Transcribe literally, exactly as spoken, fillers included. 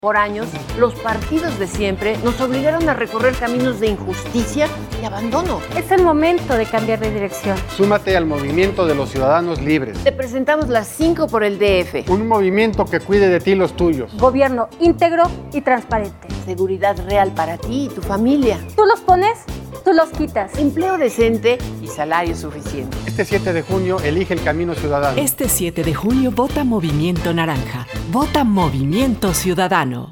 Por años, los partidos de siempre nos obligaron a recorrer caminos de injusticia y abandono. Es el momento de cambiar de dirección. Súmate al movimiento de los ciudadanos libres. Te presentamos las cinco por el D F. Un movimiento que cuide de ti y los tuyos. Gobierno íntegro y transparente. Seguridad real para ti y tu familia. Tú los pones, tú los quitas. Empleo decente y salario suficiente. Este siete de junio elige el camino ciudadano. Este siete de junio vota Movimiento Naranja. Vota Movimiento Ciudadano.